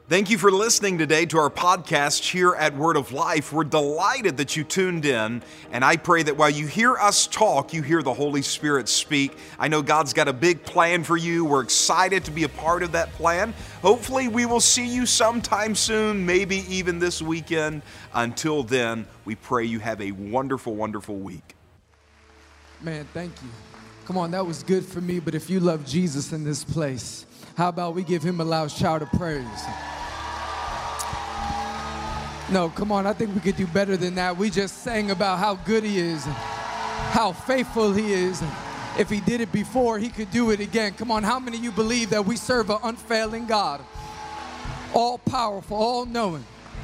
Thank you for listening today to our podcast here at Word of Life. We're delighted that you tuned in, and I pray that while you hear us talk, you hear the Holy Spirit speak. I know God's got a big plan for you. We're excited to be a part of that plan. Hopefully, we will see you sometime soon, maybe even this weekend. Until then, we pray you have a wonderful, wonderful week. Man, thank you. Come on, that was good for me, but if you love Jesus in this place, how about we give him a loud shout of praise? No, come on, I think we could do better than that. We just sang about how good he is, and how faithful he is. And if he did it before, he could do it again. Come on, how many of you believe that we serve an unfailing God? All powerful, all knowing.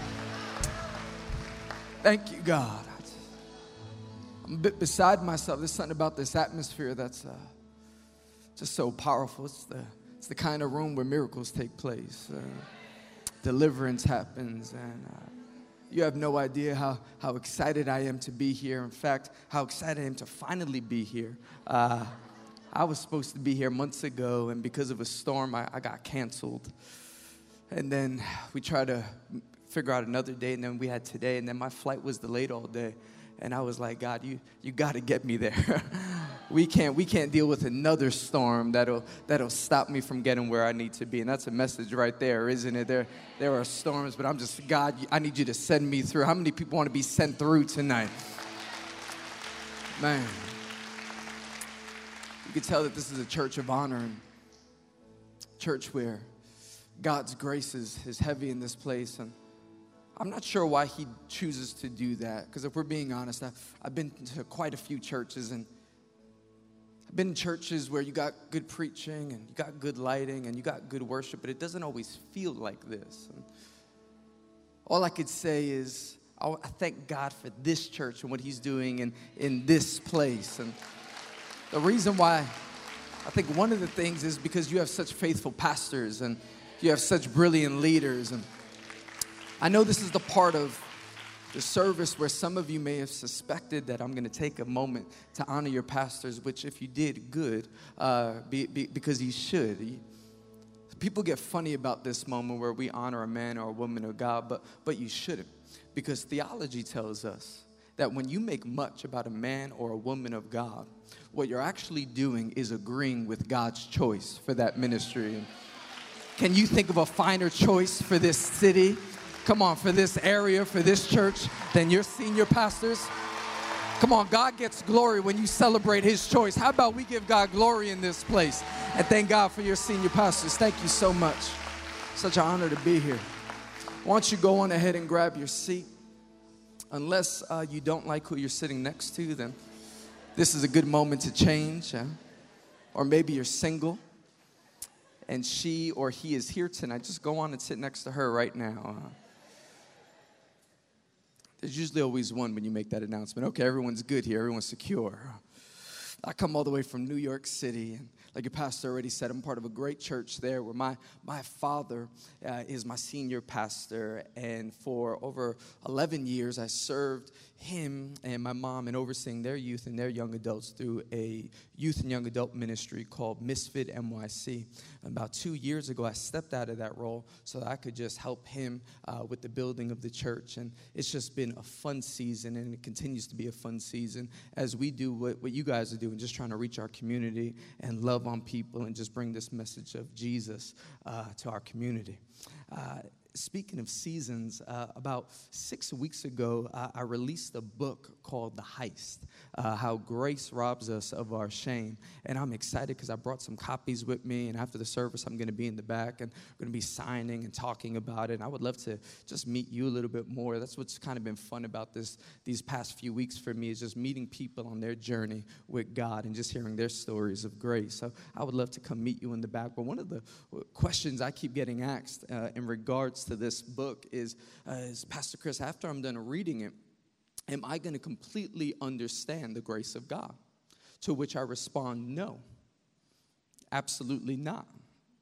Thank you, God. I'm a bit beside myself. There's something about this atmosphere that's just so powerful. It's the kind of room where miracles take place. Deliverance happens, and you have no idea how excited I am to be here. In fact, how excited I am to finally be here. I was supposed to be here months ago, and because of a storm, I got canceled. And then we tried to figure out another day, and then we had today, and then my flight was delayed all day. And I was like, God, you got to get me there. We can't deal with another storm that'll stop me from getting where I need to be. And that's a message right there, isn't it? There are storms, but I'm just, God, I need you to send me through. How many people want to be sent through tonight? Man, you can tell that this is a church of honor, and church where God's grace is heavy in this place. And I'm not sure why he chooses to do that, because if we're being honest, I've been to quite a few churches, and I've been in churches where you got good preaching and you got good lighting and you got good worship, but it doesn't always feel like this. And all I could say is I thank God for this church and what he's doing in this place. And the reason why I think one of the things is because you have such faithful pastors and you have such brilliant leaders. And I know this is the part of the service where some of you may have suspected that I'm going to take a moment to honor your pastors, which if you did, good, because you should. People get funny about this moment where we honor a man or a woman of God, but you shouldn't, because theology tells us that when you make much about a man or a woman of God, what you're actually doing is agreeing with God's choice for that ministry. And can you think of a finer choice for this city? Come on, for this area, for this church, than your senior pastors? Come on, God gets glory when you celebrate his choice. How about we give God glory in this place? And thank God for your senior pastors. Thank you so much. Such an honor to be here. Why don't you go on ahead and grab your seat? Unless you don't like who you're sitting next to, then this is a good moment to change. Or maybe you're single and she or he is here tonight. Just go on and sit next to her right now. There's usually always one when you make that announcement. Okay, everyone's good here. Everyone's secure. I come all the way from New York City, and like your pastor already said, I'm part of a great church there where my father is my senior pastor, and for over 11 years I served him and my mom in overseeing their youth and their young adults through a youth and young adult ministry called Misfit NYC. About 2 years ago, I stepped out of that role so that I could just help him with the building of the church, and it's just been a fun season, and it continues to be a fun season as we do what you guys are doing, just trying to reach our community and love on people and just bring this message of Jesus to our community. Speaking of seasons, about 6 weeks ago, I released a book called The Heist, How Grace Robs Us of Our Shame. And I'm excited because I brought some copies with me, and after the service, I'm going to be in the back, and I'm going to be signing and talking about it. And I would love to just meet you a little bit more. That's what's kind of been fun about these past few weeks for me, is just meeting people on their journey with God and just hearing their stories of grace. So I would love to come meet you in the back. But one of the questions I keep getting asked in regards to this book is Pastor Chris, after I'm done reading it, am I going to completely understand the grace of God? To which I respond, no, absolutely not.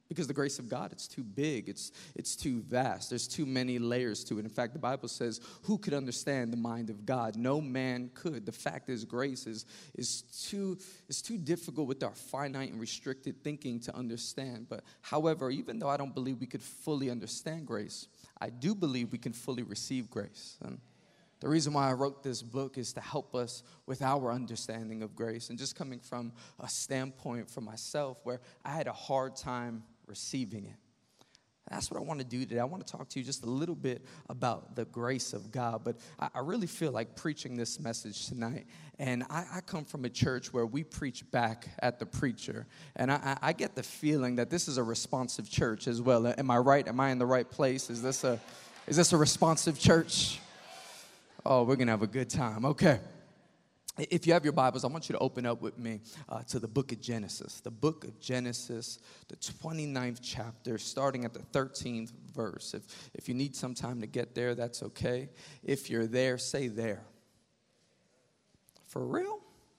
Because the grace of God, it's too big, it's too vast. There's too many layers to it. In fact, the Bible says, who could understand the mind of God? No man could. The fact is, grace is too difficult with our finite and restricted thinking to understand. But however, even though I don't believe we could fully understand grace, I do believe we can fully receive grace. And the reason why I wrote this book is to help us with our understanding of grace. And just coming from a standpoint for myself where I had a hard time receiving it. That's what I want to do today. I want to talk to you just a little bit about the grace of God. But I really feel like preaching this message tonight. And I come from a church where we preach back at the preacher. And I get the feeling that this is a responsive church as well. Am I right? Am I in the right place? Is this a responsive church? Oh, we're going to have a good time. Okay. If you have your Bibles, I want you to open up with me to the book of Genesis. The book of Genesis, the 29th chapter, starting at the 13th verse. If you need some time to get there, that's okay. If you're there, say there. For real?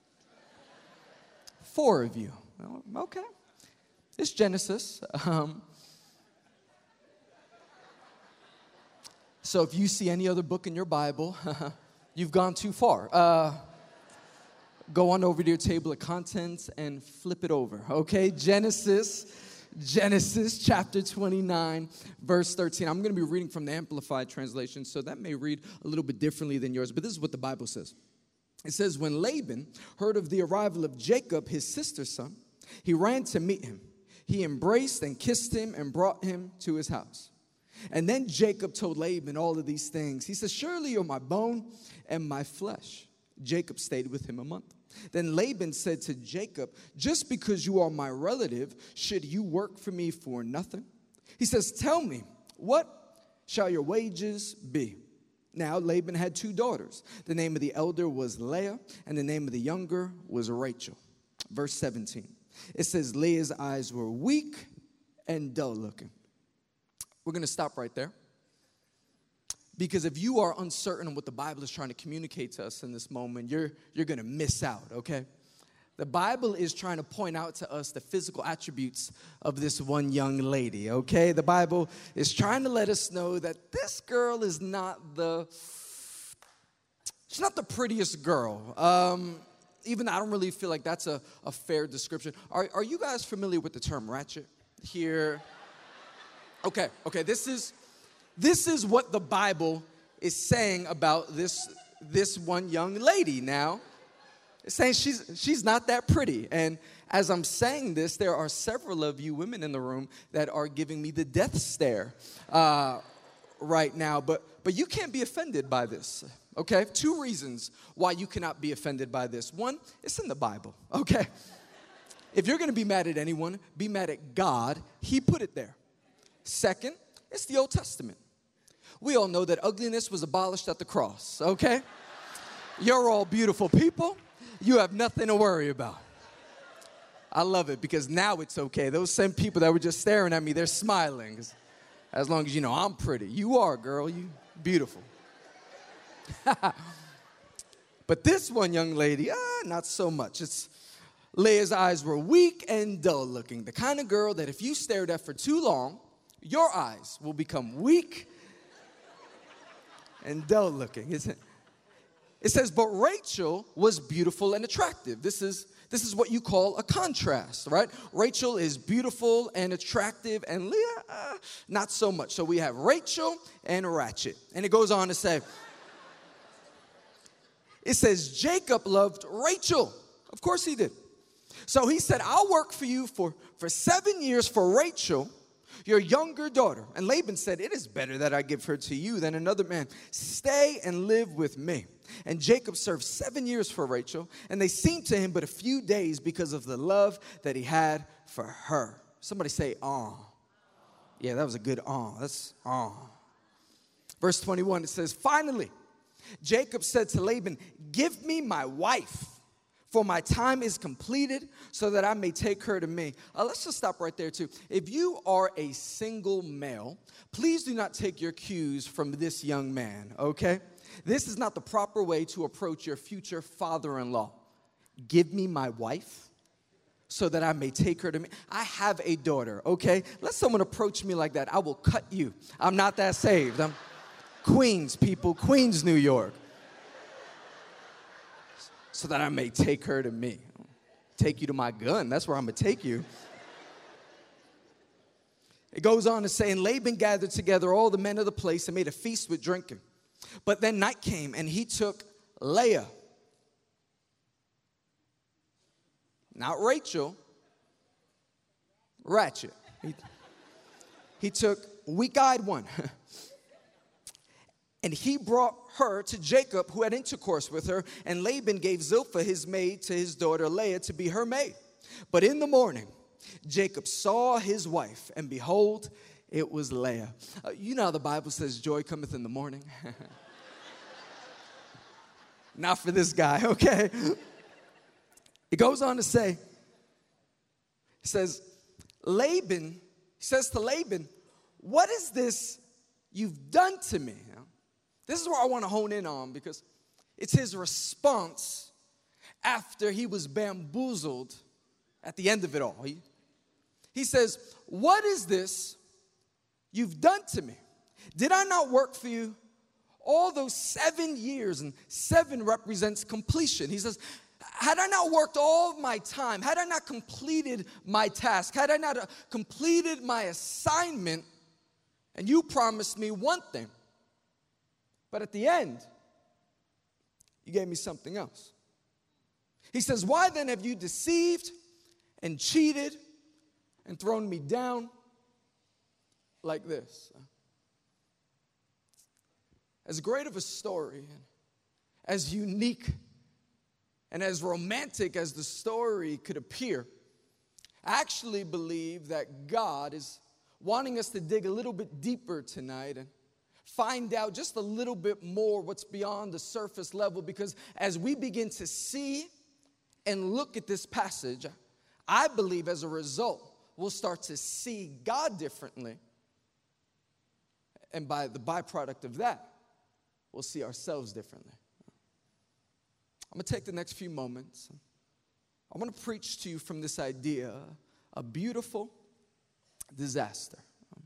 4 of you. Okay. It's Genesis. So if you see any other book in your Bible, you've gone too far. Go on over to your table of contents and flip it over, okay? Genesis chapter 29, verse 13. I'm going to be reading from the Amplified Translation, so that may read a little bit differently than yours, but this is what the Bible says. It says, when Laban heard of the arrival of Jacob, his sister's son, he ran to meet him. He embraced and kissed him and brought him to his house. And then Jacob told Laban all of these things. He says, surely you're my bone and my flesh. Jacob stayed with him a month. Then Laban said to Jacob, just because you are my relative, should you work for me for nothing? He says, tell me, what shall your wages be? Now Laban had 2 daughters. The name of the elder was Leah, and the name of the younger was Rachel. Verse 17, it says, Leah's eyes were weak and dull looking. We're going to stop right there. Because if you are uncertain on what the Bible is trying to communicate to us in this moment, you're going to miss out, okay? The Bible is trying to point out to us the physical attributes of this one young lady, okay? The Bible is trying to let us know that this girl is not the prettiest girl. Even I don't really feel like that's a fair description. Are you guys familiar with the term ratchet here? Okay, this is what the Bible is saying about this one young lady now. It's saying she's not that pretty. And as I'm saying this, there are several of you women in the room that are giving me the death stare right now. But you can't be offended by this, okay? 2 reasons why you cannot be offended by this. 1, it's in the Bible, okay? If you're going to be mad at anyone, be mad at God. He put it there. 2nd, it's the Old Testament. We all know that ugliness was abolished at the cross, okay? You're all beautiful people. You have nothing to worry about. I love it because now it's okay. Those same people that were just staring at me, they're smiling. As long as you know I'm pretty. You are, girl. You beautiful. But this one young lady, not so much. Leah's eyes were weak and dull looking. The kind of girl that if you stared at for too long, your eyes will become weak and dull looking. It says, but Rachel was beautiful and attractive. This is what you call a contrast, right? Rachel is beautiful and attractive, and Leah, not so much. So we have Rachel and Ratchet. And it goes on to say, it says, Jacob loved Rachel. Of course he did. So he said, I'll work for you for 7 years for Rachel, your younger daughter. And Laban said, it is better that I give her to you than another man. Stay and live with me. And Jacob served 7 years for Rachel, and they seemed to him but a few days because of the love that he had for her. Somebody say, aw. Yeah, that was a good aw. That's aw. Verse 21, it says, finally, Jacob said to Laban, give me my wife, for my time is completed so that I may take her to me. Let's just stop right there too. If you are a single male, please do not take your cues from this young man, okay? This is not the proper way to approach your future father-in-law. Give me my wife, so that I may take her to me. I have a daughter, okay? Let someone approach me like that. I will cut you. I'm not that saved. I'm Queens, people, Queens, New York. So that I may take her to me. Take you to my gun. That's where I'm going to take you. It goes on to say, and Laban gathered together all the men of the place and made a feast with drinking. But then night came, and he took Leah. Not Rachel. Ratchet. He took weak-eyed one. And he brought her to Jacob, who had intercourse with her. And Laban gave Zilpah, his maid, to his daughter Leah to be her maid. But in the morning, Jacob saw his wife, and behold, it was Leah. You know how the Bible says joy cometh in the morning? Not for this guy, okay? It goes on to say, it says, Laban, he says to Laban, what is this you've done to me? This is where I want to hone in on, because it's his response after he was bamboozled at the end of it all. He says, what is this you've done to me? Did I not work for you all those 7 years? And 7 represents completion. He says, had I not worked all of my time, had I not completed my task, had I not completed my assignment, and you promised me one thing, but at the end, you gave me something else. He says, why then have you deceived and cheated and thrown me down like this? As great of a story, as unique and as romantic as the story could appear, I actually believe that God is wanting us to dig a little bit deeper tonight and find out just a little bit more what's beyond the surface level, because as we begin to see and look at this passage, I believe as a result, we'll start to see God differently. And by the byproduct of that, we'll see ourselves differently. I'm going to take the next few moments. I want to preach to you from this idea, a beautiful disaster.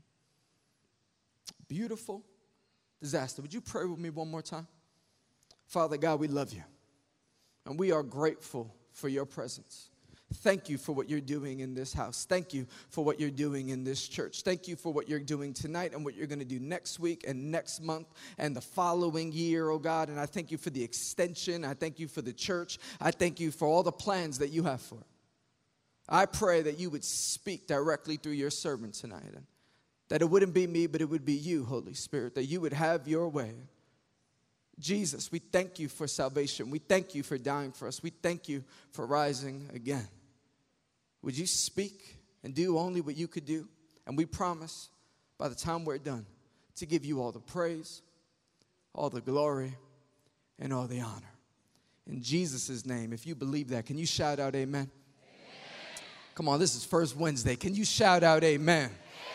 Beautiful disaster. Would you pray with me one more time? Father God, we love you, and we are grateful for your presence. Thank you for what you're doing in this house. Thank you for what you're doing in this church. Thank you for what you're doing tonight and what you're going to do next week and next month and the following year, oh God. And I thank you for the extension. I thank you for the church. I thank you for all the plans that you have for it. I pray that you would speak directly through your servant tonight, and that it wouldn't be me, but it would be you, Holy Spirit, that you would have your way. Jesus, we thank you for salvation. We thank you for dying for us. We thank you for rising again. Would you speak and do only what you could do? And we promise, by the time we're done, to give you all the praise, all the glory, and all the honor. In Jesus' name, if you believe that, can you shout out amen? Amen. Come on, this is First Wednesday. Can you shout out amen?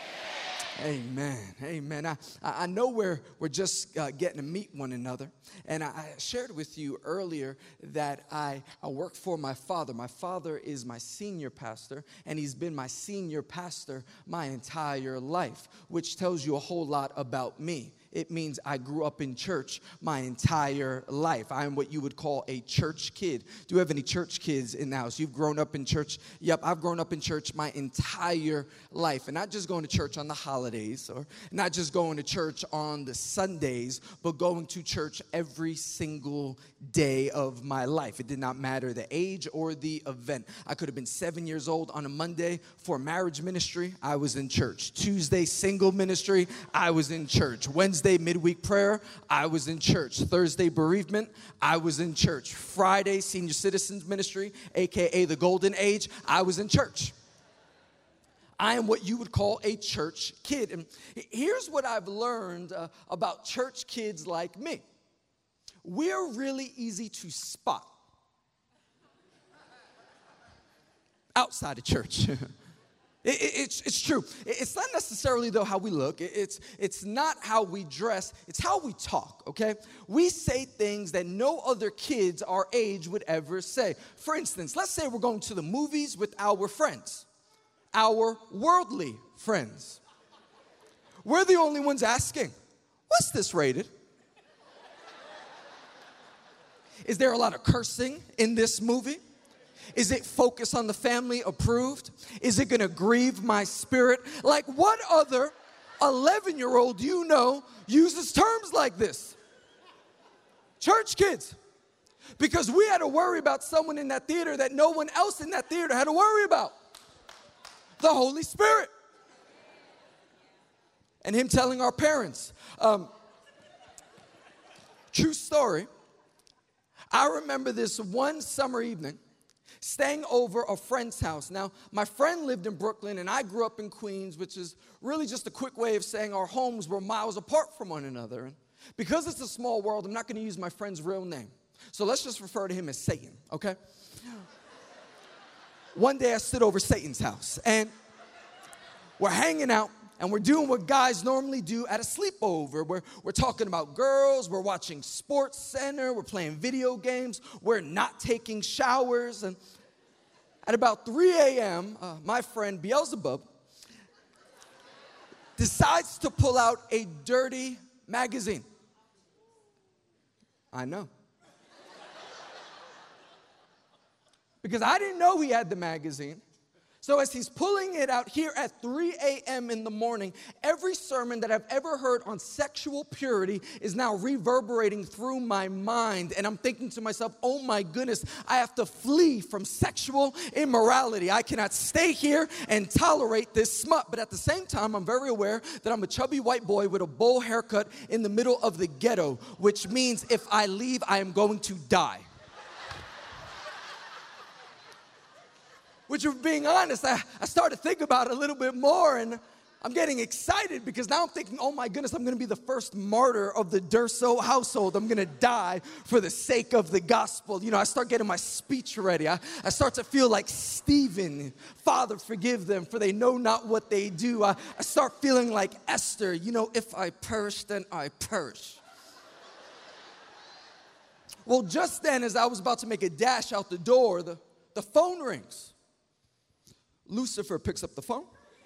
Amen. Amen. I know we're just getting to meet one another. And I shared with you earlier that I work for my father. My father is my senior pastor, and he's been my senior pastor my entire life, which tells you a whole lot about me. It means I grew up in church my entire life. I am what you would call a church kid. Do you have any church kids in the house? You've grown up in church? Yep, I've grown up in church my entire life. And not just going to church on the holidays, or not just going to church on the Sundays, but going to church every single day of my life. It did not matter the age or the event. I could have been 7 years old on a Monday for marriage ministry. I was in church. Tuesday, single ministry. I was in church. Wednesday, midweek prayer, I was in church. Thursday, bereavement, I was in church. Friday, senior citizens ministry, a.k.a. the golden age, I was in church. I am what you would call a church kid. And here's what I've learned about church kids like me. We're really easy to spot outside of church. It's true. It's not necessarily, though, how we look. It's not how we dress. It's how we talk, okay? We say things that no other kids our age would ever say. For instance, let's say we're going to the movies with our friends, our worldly friends. We're the only ones asking, what's this rated? Is there a lot of cursing in this movie? Is it focused on the family approved? Is it going to grieve my spirit? Like, what other 11-year-old you know uses terms like this? Church kids. Because we had to worry about someone in that theater that no one else in that theater had to worry about. The Holy Spirit. And him telling our parents. True story. I remember this one summer evening, staying over a friend's house. Now, my friend lived in Brooklyn, and I grew up in Queens, which is really just a quick way of saying our homes were miles apart from one another. And because it's a small world, I'm not going to use my friend's real name. So let's just refer to him as Satan, okay? One day I stood over Satan's house, and we're hanging out, and we're doing what guys normally do at a sleepover. We're talking about girls, we're watching Sports Center, we're playing video games, we're not taking showers. And at about 3 a.m., my friend Beelzebub decides to pull out a dirty magazine. I know. Because I didn't know he had the magazine. So as he's pulling it out here at 3 a.m. in the morning, every sermon that I've ever heard on sexual purity is now reverberating through my mind. And I'm thinking to myself, oh my goodness, I have to flee from sexual immorality. I cannot stay here and tolerate this smut. But at the same time, I'm very aware that I'm a chubby white boy with a bowl haircut in the middle of the ghetto, which means if I leave, I am going to die. Which, if being honest, I started to think about it a little bit more, and I'm getting excited because now I'm thinking, oh my goodness, I'm going to be the first martyr of the Durso household. I'm going to die for the sake of the gospel. You know, I start getting my speech ready. I start to feel like Stephen, Father, forgive them, for they know not what they do. I start feeling like Esther, you know, if I perish, then I perish. Well, just then, as I was about to make a dash out the door, the phone rings. Lucifer picks up the phone,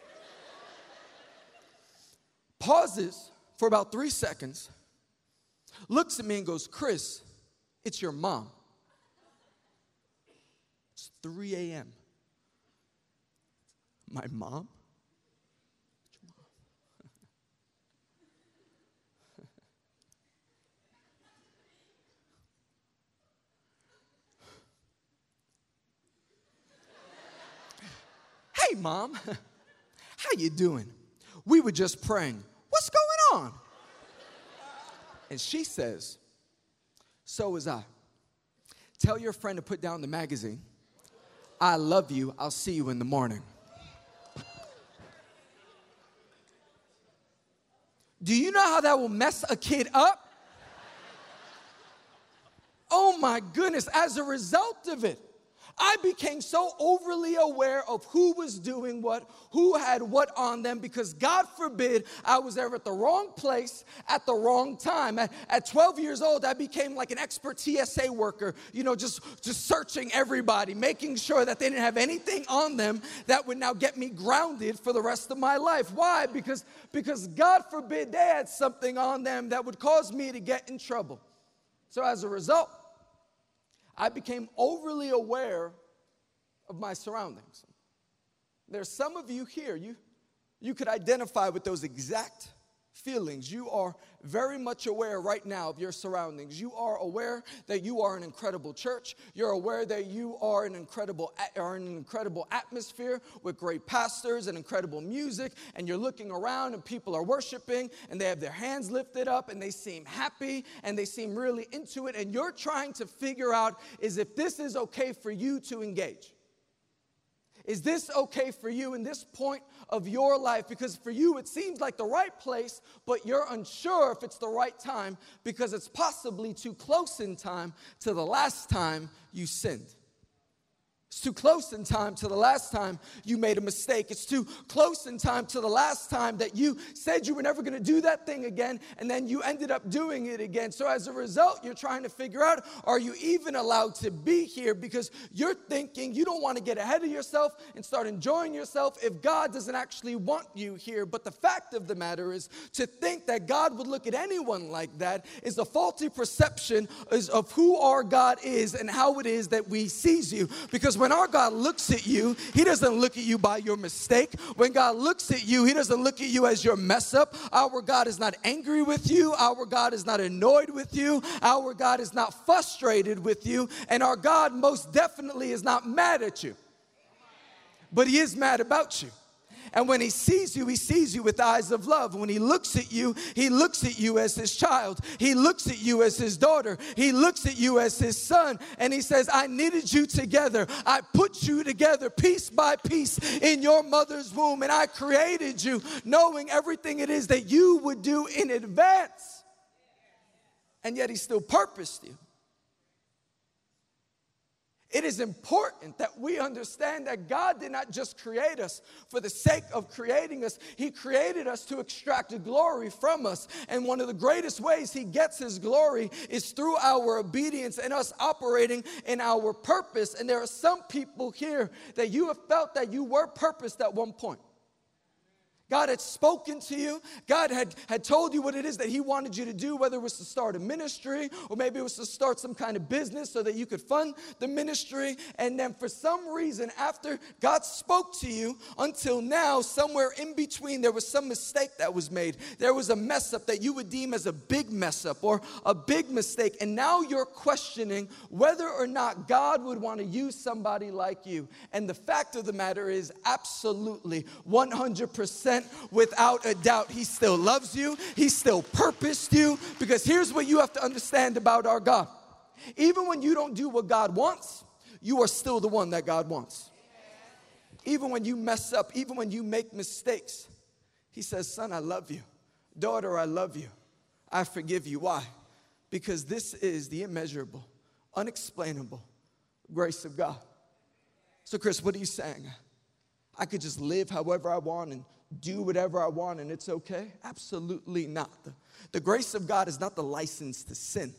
pauses for about 3 seconds, looks at me and goes, Chris, it's your mom. It's 3 a.m. My mom? Hey, Mom, how you doing? We were just praying. What's going on? And she says, so was I. Tell your friend to put down the magazine. I love you. I'll see you in the morning. Do you know how that will mess a kid up? Oh my goodness, as a result of it, I became so overly aware of who was doing what, who had what on them, because God forbid I was ever at the wrong place at the wrong time. At 12 years old, I became like an expert TSA worker, you know, just searching everybody, making sure that they didn't have anything on them that would now get me grounded for the rest of my life. Why? Because God forbid they had something on them that would cause me to get in trouble. So as a result, I became overly aware of my surroundings. There's some of you here, you could identify with those exact feelings. You are very much aware right now of your surroundings. You are aware that you are an incredible church. You're aware that you are an incredible atmosphere with great pastors and incredible music, and you're looking around and people are worshiping and they have their hands lifted up and they seem happy and they seem really into it, and you're trying to figure out is if this is okay for you to engage. Is this okay for you in this point of your life? Because for you, it seems like the right place, but you're unsure if it's the right time because it's possibly too close in time to the last time you sinned. It's too close in time to the last time you made a mistake. It's too close in time to the last time that you said you were never going to do that thing again, and then you ended up doing it again. So as a result, you're trying to figure out, are you even allowed to be here? Because you're thinking you don't want to get ahead of yourself and start enjoying yourself if God doesn't actually want you here. But the fact of the matter is, to think that God would look at anyone like that is a faulty perception of who our God is and how it is that we sees you. Because when our God looks at you, he doesn't look at you by your mistake. When God looks at you, he doesn't look at you as your mess up. Our God is not angry with you. Our God is not annoyed with you. Our God is not frustrated with you. And our God most definitely is not mad at you. But he is mad about you. And when he sees you with eyes of love. When he looks at you as his child. He looks at you as his daughter. He looks at you as his son. And he says, I knitted you together. I put you together piece by piece in your mother's womb. And I created you knowing everything it is that you would do in advance. And yet he still purposed you. It is important that we understand that God did not just create us for the sake of creating us. He created us to extract the glory from us. And one of the greatest ways he gets his glory is through our obedience and us operating in our purpose. And there are some people here that you have felt that you were purposed at one point. God had spoken to you. God had told you what it is that he wanted you to do, whether it was to start a ministry or maybe it was to start some kind of business so that you could fund the ministry. And then for some reason, after God spoke to you until now, somewhere in between, there was some mistake that was made. There was a mess up that you would deem as a big mess up or a big mistake. And now you're questioning whether or not God would want to use somebody like you. And the fact of the matter is, absolutely, 100%. Without a doubt, he still loves you. He still purposed you. Because here's what you have to understand about our God. Even when you don't do what God wants, you are still the one that God wants. Even when you mess up, even when you make mistakes, he says, son, I love you. Daughter, I love you. I forgive you. Why? Because this is the immeasurable, unexplainable grace of God. So, Chris, what are you saying? I could just live however I want and do whatever I want and it's okay? Absolutely not. The grace of God is not the license to sin,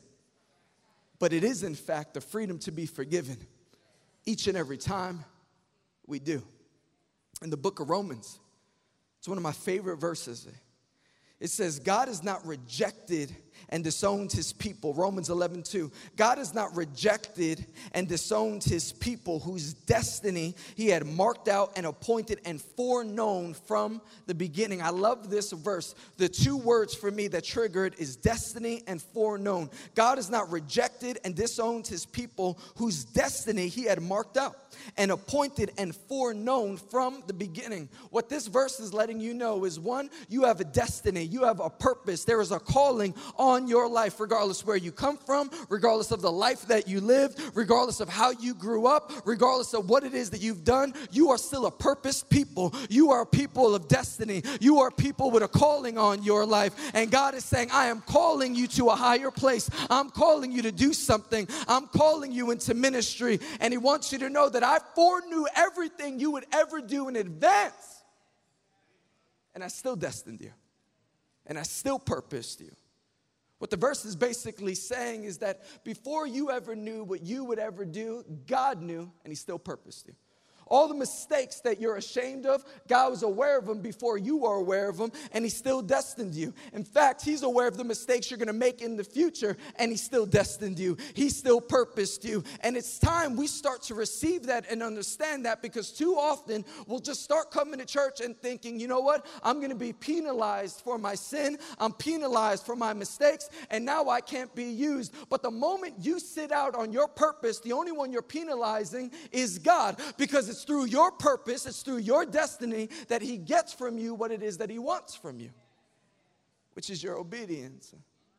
but it is in fact the freedom to be forgiven each and every time we do. In the book of Romans, it's one of my favorite verses. It says, God has not rejected and disowned his people. Romans 11:2. God has not rejected and disowned his people whose destiny he had marked out and appointed and foreknown from the beginning. I love this verse. The two words for me that trigger it is destiny and foreknown. God has not rejected and disowned his people whose destiny he had marked out and appointed and foreknown from the beginning. What this verse is letting you know is, one, you have a destiny, you have a purpose, there is a calling on your life, regardless where you come from, regardless of the life that you lived, regardless of how you grew up, regardless of what it is that you've done. You are still a purposed people. You are a people of destiny. You are people with a calling on your life. And God is saying, I am calling you to a higher place. I'm calling you to do something. I'm calling you into ministry. And he wants you to know that I foreknew everything you would ever do in advance. And I still destined you. And I still purposed you. What the verse is basically saying is that before you ever knew what you would ever do, God knew, and he still purposed you. All the mistakes that you're ashamed of, God was aware of them before you were aware of them, and he still destined you. In fact, he's aware of the mistakes you're going to make in the future, and he still destined you. He still purposed you. And it's time we start to receive that and understand that, because too often we'll just start coming to church and thinking, you know what? I'm going to be penalized for my sin. I'm penalized for my mistakes, and now I can't be used. But the moment you sit out on your purpose, the only one you're penalizing is God, because it's through your purpose, it's through your destiny that he gets from you what it is that he wants from you, which is your obedience.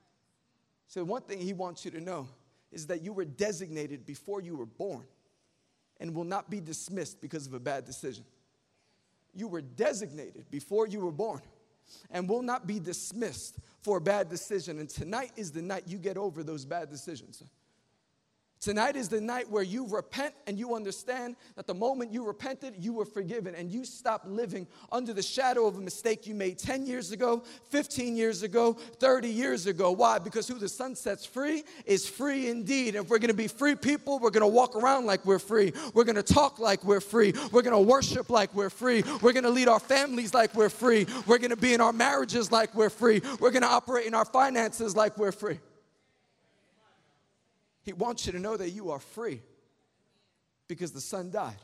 So one thing he wants you to know is that you were designated before you were born and will not be dismissed because of a bad decision. You were designated before you were born and will not be dismissed for a bad decision. And tonight is the night you get over those bad decisions. Tonight is the night where you repent and you understand that the moment you repented, you were forgiven and you stopped living under the shadow of a mistake you made 10 years ago, 15 years ago, 30 years ago. Why? Because who the Son sets free is free indeed. And if we're going to be free people, we're going to walk around like we're free. We're going to talk like we're free. We're going to worship like we're free. We're going to lead our families like we're free. We're going to be in our marriages like we're free. We're going to operate in our finances like we're free. He wants you to know that you are free because the Son died.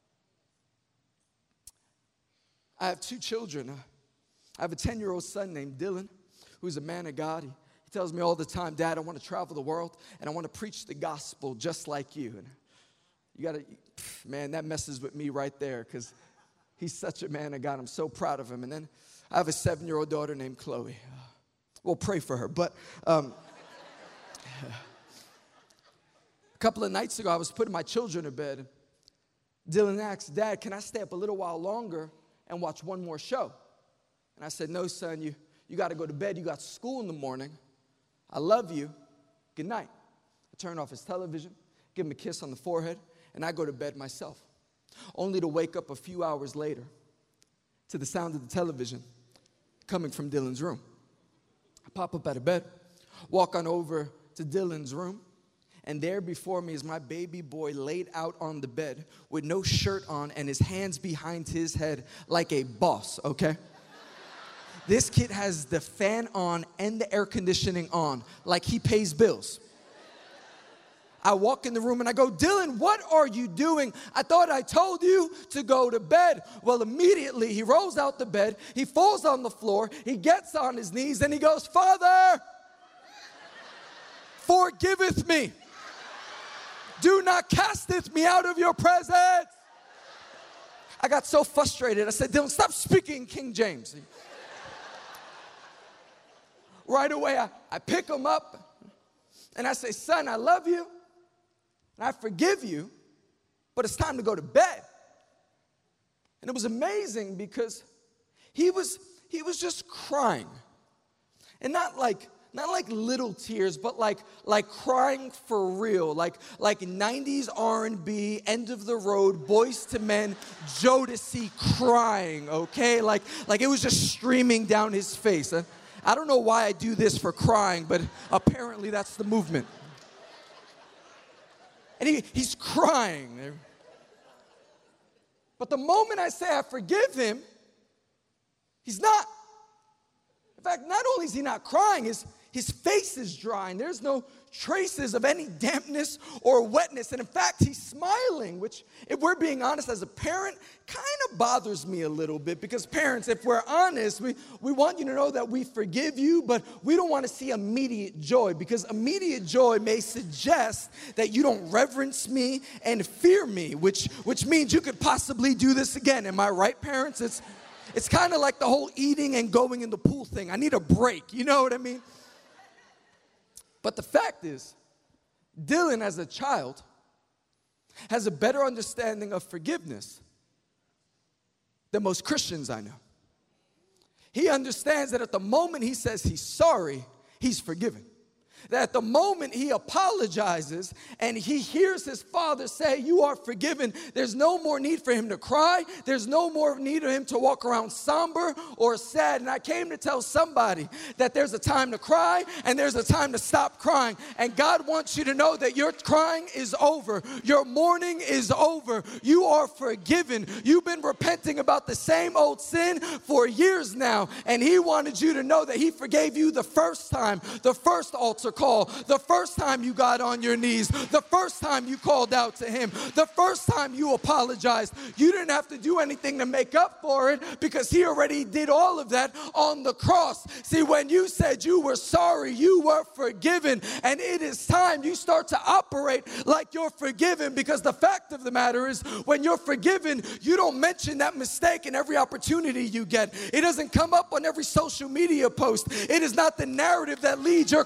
I have 2 children. I have a 10-year-old son named Dylan, who's a man of God. He tells me all the time, Dad, I want to travel the world and I want to preach the gospel just like you. And you got to, man, that messes with me right there because he's such a man of God. I'm so proud of him. And then I have a 7-year-old daughter named Chloe. We'll pray for her. But a couple of nights ago, I was putting my children to bed. Dylan asked, Dad, can I stay up a little while longer and watch one more show? And I said, no, son, you got to go to bed. You got school in the morning. I love you. Good night. I turn off his television, give him a kiss on the forehead, and I go to bed myself, only to wake up a few hours later to the sound of the television coming from Dylan's room. I pop up out of bed, walk on over to Dylan's room, and there before me is my baby boy laid out on the bed with no shirt on and his hands behind his head like a boss, okay? This kid has the fan on and the air conditioning on like he pays bills. I walk in the room and I go, Dylan, what are you doing? I thought I told you to go to bed. Well, immediately he rolls out the bed, he falls on the floor, he gets on his knees and he goes, Father, forgiveth me. Do not casteth me out of your presence. I got so frustrated. I said, Dylan, stop speaking King James. Right away, I pick him up and I say, son, I love you and I forgive you, but it's time to go to bed. And it was amazing because he was just crying. And not like little tears, but like crying for real, like 90s R&B, end of the road, Boyz II Men, Jodeci crying, okay? Like it was just streaming down his face. I don't know why I do this for crying, but apparently that's the movement. And he's crying. But the moment I say I forgive him, he's not. In fact, not only is he not crying, his face is dry, and there's no traces of any dampness or wetness. And in fact, he's smiling, which, if we're being honest as a parent, kind of bothers me a little bit. Because parents, if we're honest, we want you to know that we forgive you, but we don't want to see immediate joy. Because immediate joy may suggest that you don't reverence me and fear me, which means you could possibly do this again. Am I right, parents? It's kind of like the whole eating and going in the pool thing. I need a break, you know what I mean? But the fact is, Dylan as a child has a better understanding of forgiveness than most Christians I know. He understands that at the moment he says he's sorry, he's forgiven. That at the moment he apologizes and he hears his father say, you are forgiven, there's no more need for him to cry. There's no more need for him to walk around somber or sad. And I came to tell somebody that there's a time to cry and there's a time to stop crying. And God wants you to know that your crying is over. Your mourning is over. You are forgiven. You've been repenting about the same old sin for years now. And he wanted you to know that he forgave you the first time, the first altar call, the first time you got on your knees, the first time you called out to him, the first time you apologized. You didn't have to do anything to make up for it because he already did all of that on the cross. See, when you said you were sorry, you were forgiven, and it is time you start to operate like you're forgiven, because the fact of the matter is, when you're forgiven, you don't mention that mistake in every opportunity you get. It doesn't come up on every social media post. It is not the narrative that leads your conversation.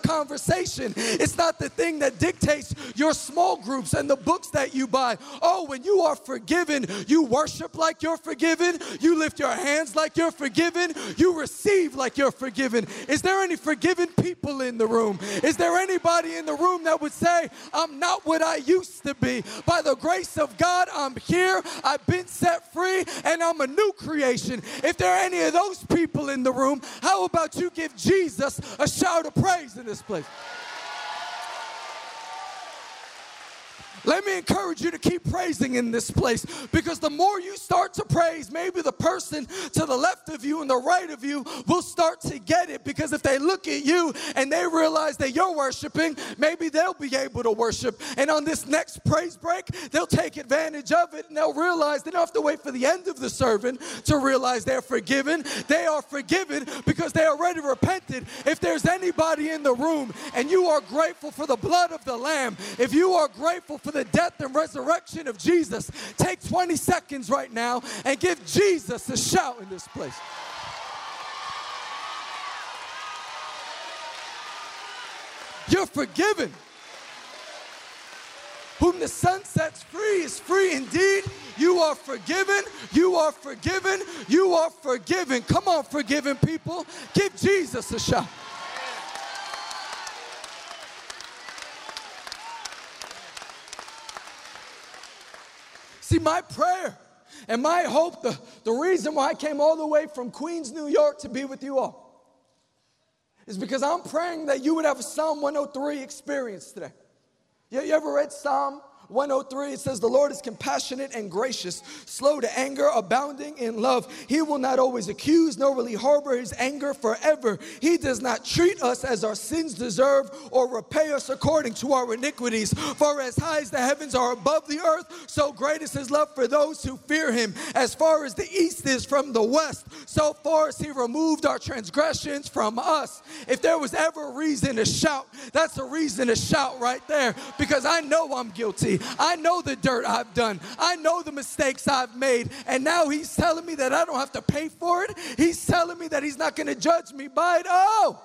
conversation. It's not the thing that dictates your small groups and the books that you buy. Oh, when you are forgiven, you worship like you're forgiven. You lift your hands like you're forgiven. You receive like you're forgiven. Is there any forgiven people in the room? Is there anybody in the room that would say, I'm not what I used to be? By the grace of God, I'm here. I've been set free, and I'm a new creation. If there are any of those people in the room, how about you give Jesus a shout of praise in this place? Let me encourage you to keep praising in this place, because the more you start to praise, maybe the person to the left of you and the right of you will start to get it, because if they look at you and they realize that you're worshiping, maybe they'll be able to worship. And on this next praise break, they'll take advantage of it, and they'll realize they don't have to wait for the end of the sermon to realize they're forgiven. They are forgiven because they already repented. If there's anybody in the room and you are grateful for the blood of the Lamb, if you are grateful for the death and resurrection of Jesus, take 20 seconds right now and give Jesus a shout in this place. You're forgiven. Whom the Son sets free is free indeed. You are forgiven. You are forgiven. You are forgiven. Come on, forgiven people. Give Jesus a shout. See, my prayer and my hope, the reason why I came all the way from Queens, New York to be with you all is because I'm praying that you would have a Psalm 103 experience today. You ever read Psalm 103? It says, the Lord is compassionate and gracious, slow to anger, abounding in love. He will not always accuse, nor will he harbor his anger forever. He does not treat us as our sins deserve, or repay us according to our iniquities. For as high as the heavens are above the earth, so great is his love for those who fear him. As far as the east is from the west, so far as he removed our transgressions from us. If there was ever a reason to shout, that's a reason to shout right there, because I know I'm guilty. I know the dirt I've done. I know the mistakes I've made. And now he's telling me that I don't have to pay for it. He's telling me that he's not going to judge me by it. Oh,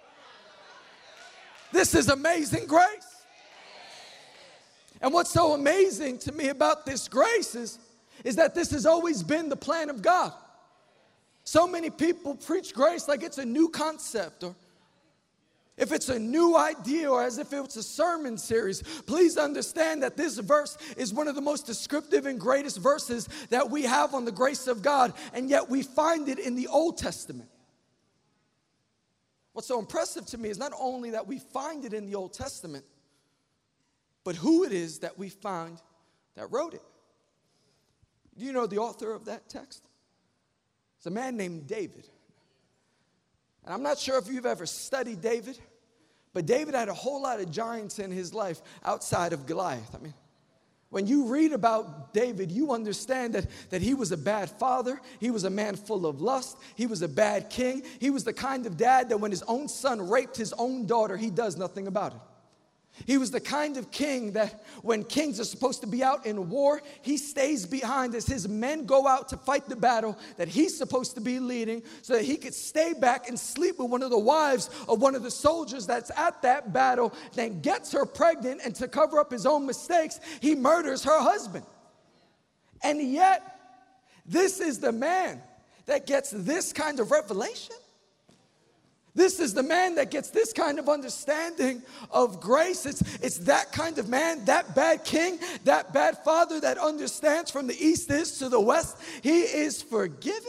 this is amazing grace. And what's so amazing to me about this grace is that this has always been the plan of God. So many people preach grace like it's a new concept, or if it's a new idea, or as if it's a sermon series. Please understand that this verse is one of the most descriptive and greatest verses that we have on the grace of God, and yet we find it in the Old Testament. What's so impressive to me is not only that we find it in the Old Testament, but who it is that we find that wrote it. Do you know the author of that text? It's a man named David. And I'm not sure if you've ever studied David, but David had a whole lot of giants in his life outside of Goliath. I mean, when you read about David, you understand that he was a bad father. He was a man full of lust. He was a bad king. He was the kind of dad that when his own son raped his own daughter, he does nothing about it. He was the kind of king that when kings are supposed to be out in war, he stays behind as his men go out to fight the battle that he's supposed to be leading, so that he could stay back and sleep with one of the wives of one of the soldiers that's at that battle, then gets her pregnant, and to cover up his own mistakes, he murders her husband. And yet, this is the man that gets this kind of revelation. This is the man that gets this kind of understanding of grace. It's that kind of man, that bad king, that bad father that understands from the east is to the west, he is forgiven.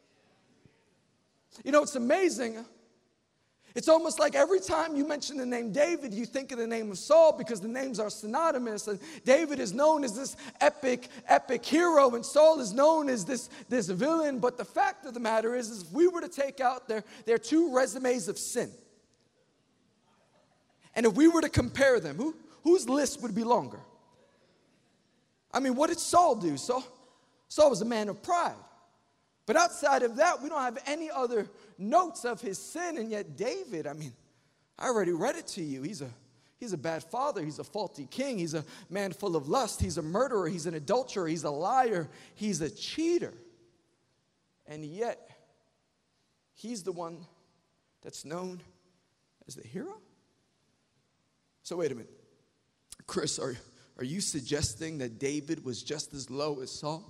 You know, it's amazing. It's almost like every time you mention the name David, you think of the name of Saul, because the names are synonymous. And David is known as this epic hero, and Saul is known as this villain. But the fact of the matter is if we were to take out their two resumes of sin, and if we were to compare them, whose list would be longer? I mean, what did Saul do? Saul was a man of pride. But outside of that, we don't have any other notes of his sin. And yet David, I mean, I already read it to you. He's a bad father. He's a faulty king. He's a man full of lust. He's a murderer. He's an adulterer. He's a liar. He's a cheater. And yet, he's the one that's known as the hero. So wait a minute. Chris, are you suggesting that David was just as low as Saul?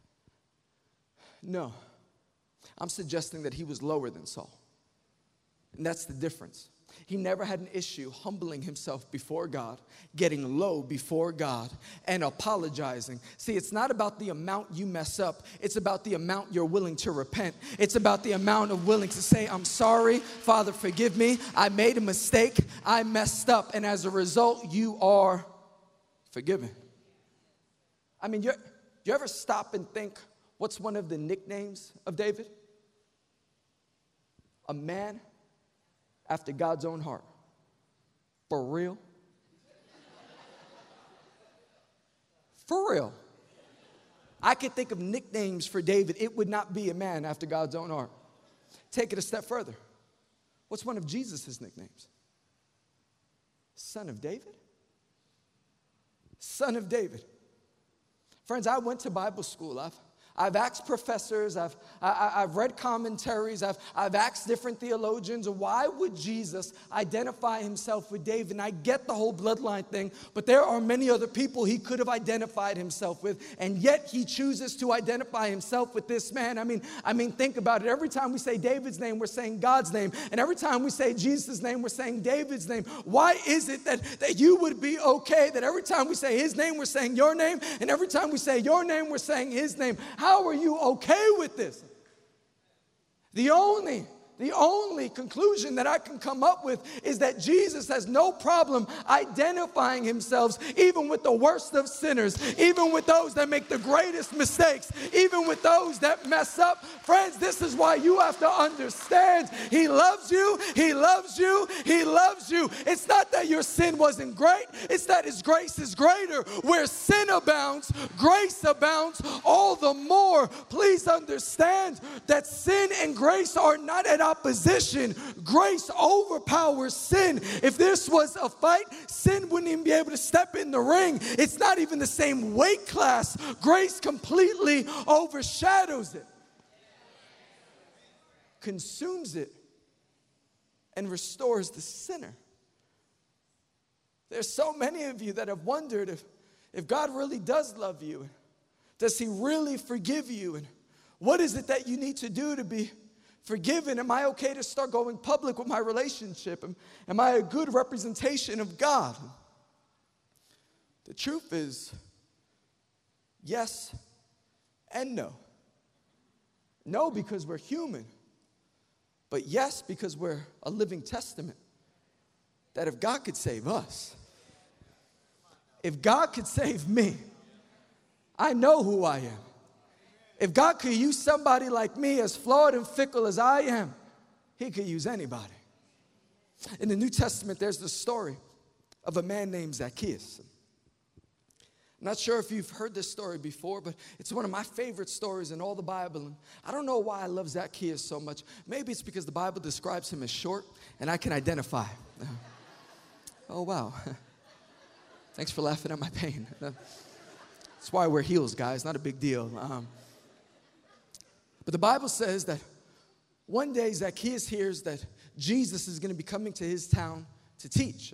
No. I'm suggesting that he was lower than Saul. And that's the difference. He never had an issue humbling himself before God, getting low before God, and apologizing. See, it's not about the amount you mess up. It's about the amount you're willing to repent. It's about the amount of willing to say, I'm sorry, Father, forgive me. I made a mistake. I messed up. And as a result, you are forgiven. I mean, you ever stop and think, what's one of the nicknames of David? A man after God's own heart. For real? For real. I could think of nicknames for David. It would not be a man after God's own heart. Take it a step further. What's one of Jesus' nicknames? Son of David? Son of David. Friends, I went to Bible school. I've asked professors, I've read commentaries, I've asked different theologians, why would Jesus identify himself with David? And I get the whole bloodline thing, but there are many other people he could have identified himself with, and yet he chooses to identify himself with this man. I mean, think about it. Every time we say David's name, we're saying God's name, and every time we say Jesus' name, we're saying David's name. Why is it that you would be okay that every time we say his name, we're saying your name, and every time we say your name, we're saying his name? How are you okay with this? The only conclusion that I can come up with is that Jesus has no problem identifying himself even with the worst of sinners, even with those that make the greatest mistakes, even with those that mess up. Friends, this is why you have to understand he loves you, he loves you, he loves you. It's not that your sin wasn't great, it's that his grace is greater. Where sin abounds, grace abounds all the more. Please understand that sin and grace are not at opposition. Grace overpowers sin. If this was a fight, sin wouldn't even be able to step in the ring. It's not even the same weight class. Grace completely overshadows it, consumes it, and restores the sinner. There's so many of you that have wondered if God really does love you. Does he really forgive you? And what is it that you need to do to be forgiven? Am I okay to start going public with my relationship? Am I a good representation of God? The truth is, yes and no. No, because we're human. But yes, because we're a living testament. That if God could save us, if God could save me, I know who I am. If God could use somebody like me, as flawed and fickle as I am, he could use anybody. In the New Testament, there's the story of a man named Zacchaeus. I'm not sure if you've heard this story before, but it's one of my favorite stories in all the Bible. And I don't know why I love Zacchaeus so much. Maybe it's because the Bible describes him as short, and I can identify. Oh, wow. Thanks for laughing at my pain. That's why I wear heels, guys. Not a big deal. But the Bible says that one day Zacchaeus hears that Jesus is going to be coming to his town to teach.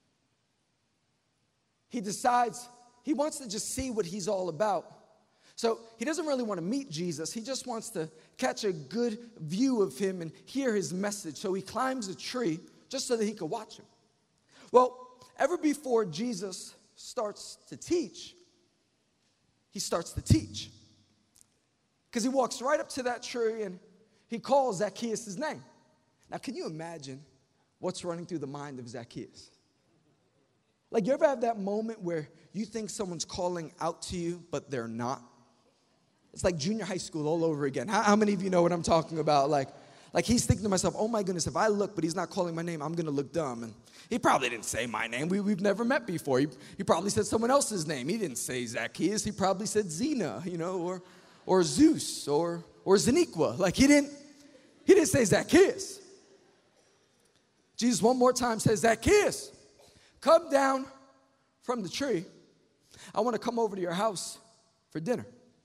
He decides he wants to just see what he's all about. So he doesn't really want to meet Jesus. He just wants to catch a good view of him and hear his message. So he climbs a tree just so that he could watch him. Well, ever before Jesus starts to teach, he starts to teach. Because he walks right up to that tree and he calls Zacchaeus' name. Now, can you imagine what's running through the mind of Zacchaeus? Like, you ever have that moment where you think someone's calling out to you, but they're not? It's like junior high school all over again. How many of you know what I'm talking about? Like he's thinking to himself, oh my goodness, if I look, but he's not calling my name, I'm going to look dumb. And he probably didn't say my name. We've never met before. He probably said someone else's name. He didn't say Zacchaeus. He probably said Zena, or Zeus, or Zaniqua. Like, he didn't say Zacchaeus. Jesus one more time says, Zacchaeus, come down from the tree. I want to come over to your house for dinner.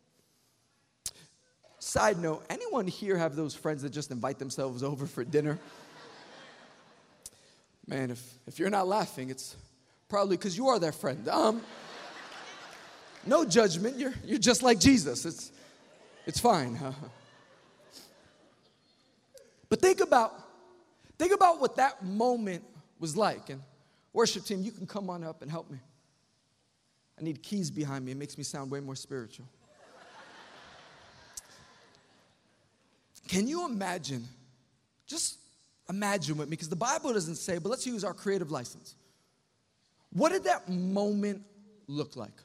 Side note, anyone here have those friends that just invite themselves over for dinner? Man, if you're not laughing, it's Probably because you are their friend. No judgment. You're just like Jesus. It's fine. But think about what that moment was like. And worship team, you can come on up and help me. I need keys behind me. It makes me sound way more spiritual. Can you imagine? Just imagine with me, because the Bible doesn't say, but let's use our creative license. What did that moment look like?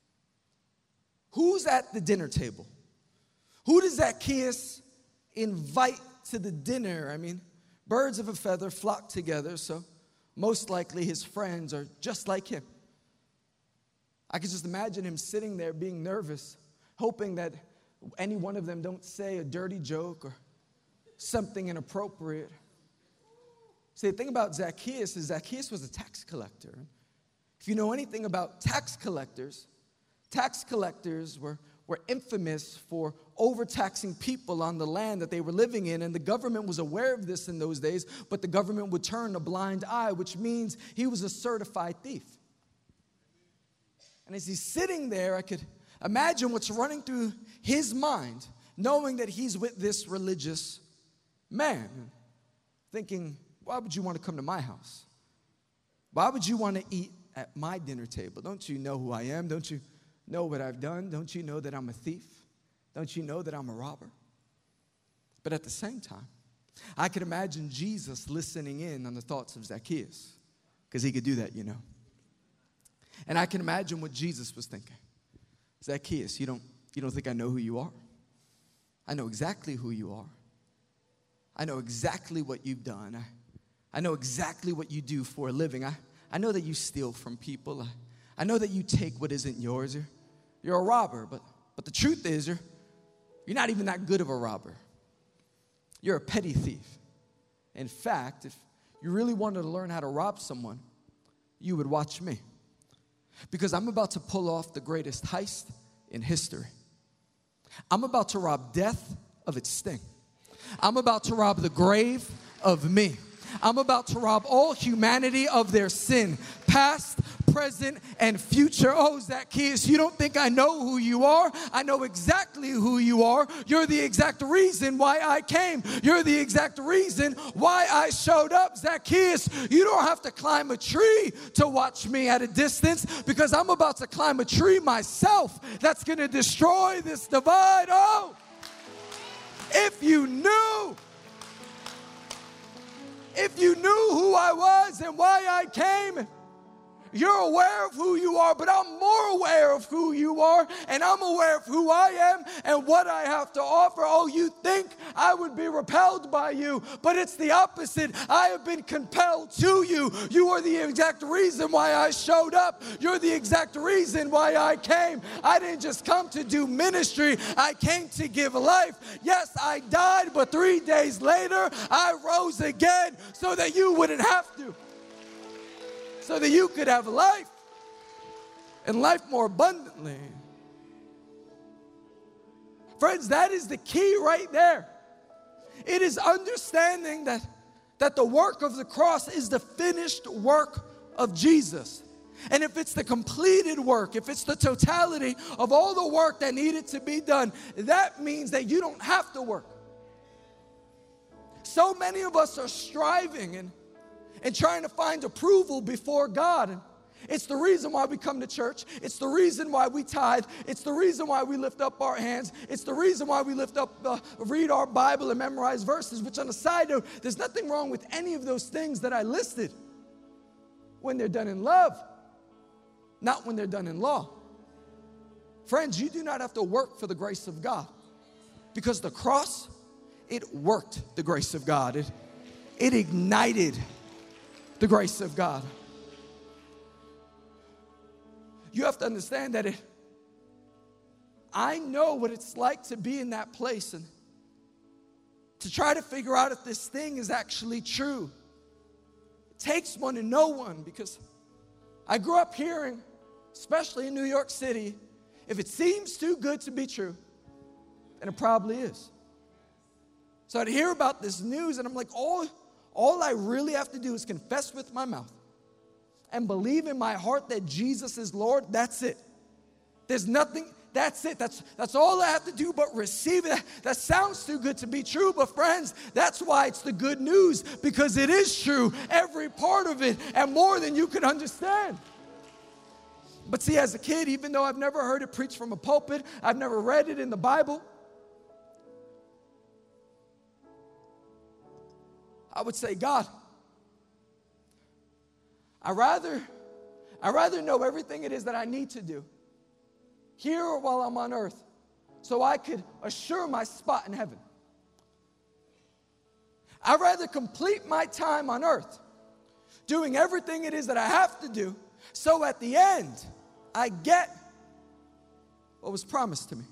Who's at the dinner table? Who does Zacchaeus invite to the dinner? I mean, birds of a feather flock together, so most likely his friends are just like him. I could just imagine him sitting there being nervous, hoping that any one of them don't say a dirty joke or something inappropriate. See, the thing about Zacchaeus is Zacchaeus was a tax collector. If you know anything about tax collectors were infamous for overtaxing people on the land that they were living in, and the government was aware of this in those days, but the government would turn a blind eye, which means he was a certified thief. And as he's sitting there, I could imagine what's running through his mind, knowing that he's with this religious man, thinking, why would you want to come to my house? Why would you want to eat at my dinner table? Don't you know who I am? Don't you know what I've done? Don't you know that I'm a thief? Don't you know that I'm a robber? But at the same time, I could imagine Jesus listening in on the thoughts of Zacchaeus, because he could do that, you know. And I can imagine what Jesus was thinking. Zacchaeus, you don't think I know who you are? I know exactly who you are. I know exactly what you've done. I know exactly what you do for a living. I know that you steal from people. I know that you take what isn't yours. You're a robber, but the truth is you're not even that good of a robber. You're a petty thief. In fact, if you really wanted to learn how to rob someone, you would watch me. Because I'm about to pull off the greatest heist in history. I'm about to rob death of its sting. I'm about to rob the grave of me. I'm about to rob all humanity of their sin, past, present, and future. Oh, Zacchaeus, you don't think I know who you are? I know exactly who you are. You're the exact reason why I came. You're the exact reason why I showed up. Zacchaeus, you don't have to climb a tree to watch me at a distance, because I'm about to climb a tree myself that's going to destroy this divide. Oh, if you knew who I was and why I came, you're aware of who you are, but I'm more aware of who you are, and I'm aware of who I am and what I have to offer. Oh, you think I would be repelled by you, but it's the opposite. I have been compelled to you. You are the exact reason why I showed up. You're the exact reason why I came. I didn't just come to do ministry. I came to give life. Yes, I died, but 3 days later, I rose again so that you wouldn't have to. So that you could have life, and life more abundantly. Friends, that is the key right there. It is understanding that the work of the cross is the finished work of Jesus. And if it's the completed work, if it's the totality of all the work that needed to be done, that means that you don't have to work. So many of us are striving and trying to find approval before God. And it's the reason why we come to church. It's the reason why we tithe. It's the reason why we lift up our hands. It's the reason why we read our Bible and memorize verses, which on a side note, there's nothing wrong with any of those things that I listed when they're done in love, not when they're done in law. Friends, you do not have to work for the grace of God, because the cross, it worked the grace of God. It ignited the grace of God. You have to understand that I know what it's like to be in that place and to try to figure out if this thing is actually true. It takes one to know one, because I grew up hearing, especially in New York City, if it seems too good to be true, then it probably is. So I'd hear about this news and I'm like, all I really have to do is confess with my mouth. and believe in my heart that Jesus is Lord, that's it. There's nothing, that's it. That's all I have to do but receive it. That sounds too good to be true, but friends, that's why it's the good news, because it is true, every part of it, and more than you can understand. But see, as a kid, even though I've never heard it preached from a pulpit, I've never read it in the Bible, I would say, God, I rather know everything it is that I need to do here or while I'm on earth so I could assure my spot in heaven. I'd rather complete my time on earth doing everything it is that I have to do so at the end I get what was promised to me.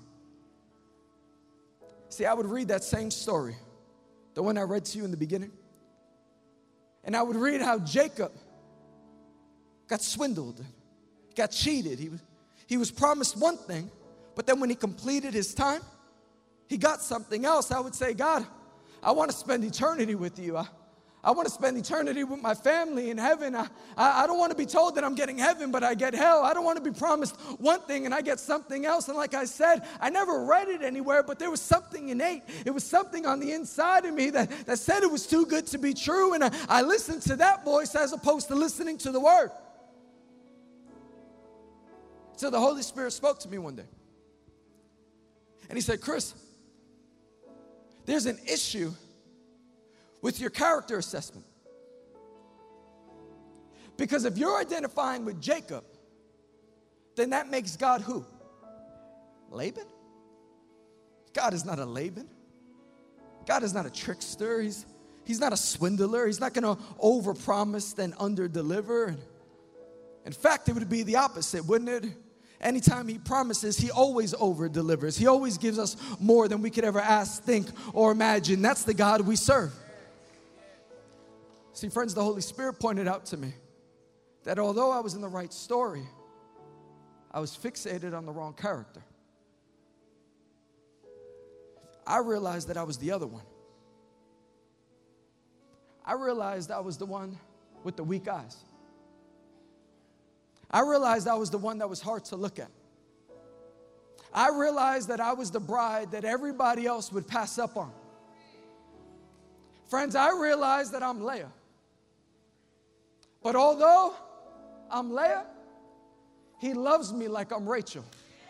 See, I would read that same story, the one I read to you in the beginning, and I would read how Jacob got swindled, got cheated. He was promised one thing, but then when he completed his time, he got something else. I would say, God, I want to spend eternity with you. I want to spend eternity with my family in heaven. I don't want to be told that I'm getting heaven, but I get hell. I don't want to be promised one thing and I get something else. And like I said, I never read it anywhere, but there was something innate. It was something on the inside of me that said it was too good to be true. And I listened to that voice as opposed to listening to the word. So the Holy Spirit spoke to me one day. And he said, Chris, there's an issue with your character assessment. Because if you're identifying with Jacob, then that makes God who? Laban? God is not a Laban. God is not a trickster. He's not a swindler. He's not going to overpromise then underdeliver. In fact, it would be the opposite, wouldn't it? Anytime he promises, he always over-delivers. He always gives us more than we could ever ask, think, or imagine. That's the God we serve. See, friends, the Holy Spirit pointed out to me that although I was in the right story, I was fixated on the wrong character. I realized that I was the other one. I realized I was the one with the weak eyes. I realized I was the one that was hard to look at. I realized that I was the bride that everybody else would pass up on. Friends, I realized that I'm Leah. But although I'm Leah, he loves me like I'm Rachel.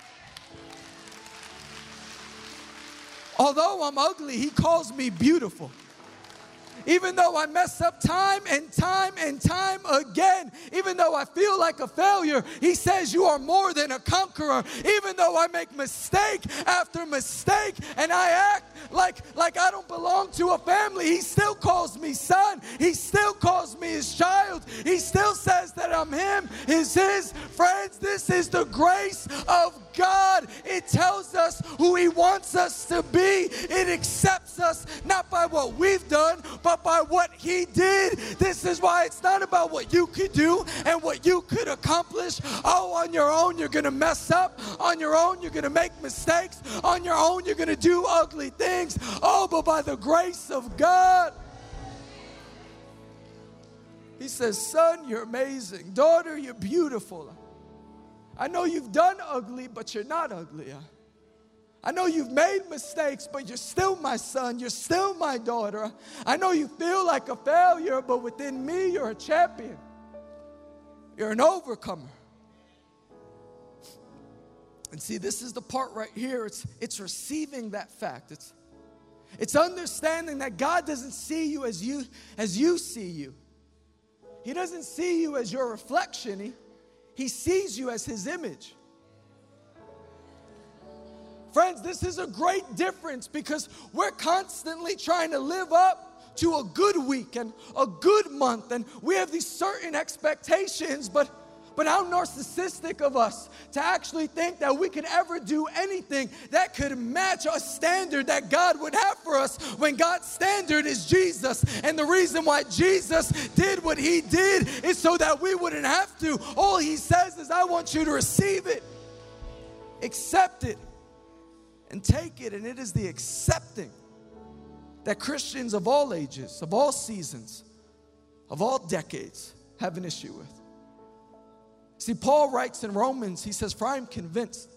Although I'm ugly, he calls me beautiful. Even though I mess up time and time and time again, even though I feel like a failure, he says you are more than a conqueror. Even though I make mistake after mistake and I act like I don't belong to a family, he still calls me son. He still calls me his child. He still says that I'm him, his. Friends, this is the grace of God. It tells us who he wants us to be. It accepts us not by what we've done, but by what he did. This is why it's not about what you could do and what you could accomplish. Oh, on your own, you're going to mess up. On your own, you're going to make mistakes. On your own, you're going to do ugly things. Oh, but by the grace of God, he says, son, you're amazing. Daughter, you're beautiful. I know you've done ugly, but you're not ugly. I know you've made mistakes, but you're still my son. You're still my daughter. I know you feel like a failure, but within me, you're a champion. You're an overcomer. And see, this is the part right here. It's receiving that fact. It's understanding that God doesn't see you as you see you. He doesn't see you as your reflection. He sees you as his image. Friends, this is a great difference because we're constantly trying to live up to a good week and a good month, and we have these certain expectations, but how narcissistic of us to actually think that we could ever do anything that could match a standard that God would have for us when God's standard is Jesus. And the reason why Jesus did what he did is so that we wouldn't have to. All he says is, I want you to receive it, accept it, and take it. And it is the accepting that Christians of all ages, of all seasons, of all decades have an issue with. See, Paul writes in Romans, he says, for I am convinced.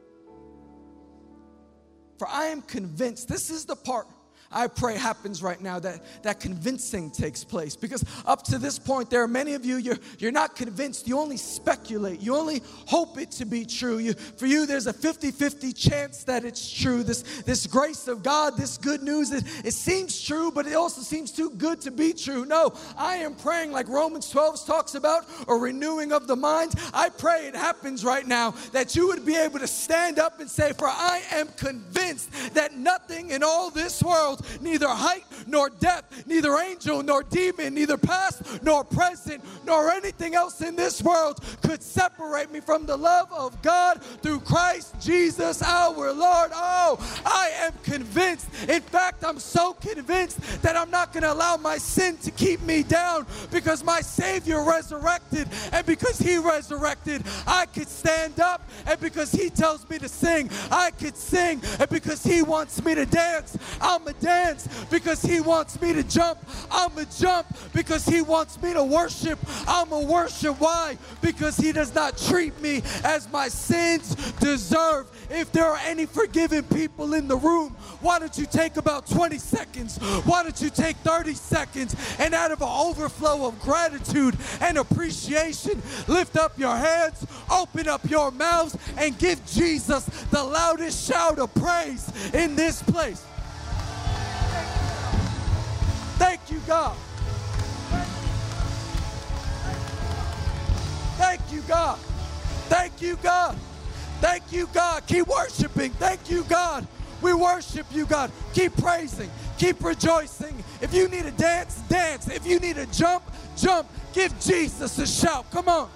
For I am convinced. This is the part I pray happens right now, that convincing takes place. Because up to this point, there are many of you, you're not convinced. You only speculate. You only hope it to be true. For you, there's a 50-50 chance that it's true. This grace of God, this good news, it seems true, but it also seems too good to be true. No, I am praying like Romans 12 talks about, a renewing of the mind. I pray it happens right now, that you would be able to stand up and say, for I am convinced that nothing in all this world, neither height nor depth, neither angel nor demon, neither past nor present, nor anything else in this world could separate me from the love of God through Christ Jesus our Lord. Oh, I am convinced. In fact, I'm so convinced that I'm not going to allow my sin to keep me down, because my Savior resurrected, and because He resurrected, I could stand up, and because He tells me to sing, I could sing, and because He wants me to dance, I'm a dance. Because He wants me to jump, I'm a jump. Because He wants me to worship, I'm a worship. Why? Because He does not treat me as my sins deserve. If there are any forgiven people in the room, why don't you take about 20 seconds? Why don't you take 30 seconds and out of an overflow of gratitude and appreciation, lift up your hands, open up your mouths, and give Jesus the loudest shout of praise in this place. Thank you, God. Thank you, God. Thank you, God. Thank you, God. Keep worshiping. Thank you, God. We worship you, God. Keep praising. Keep rejoicing. If you need to dance, dance. If you need to jump, jump. Give Jesus a shout. Come on.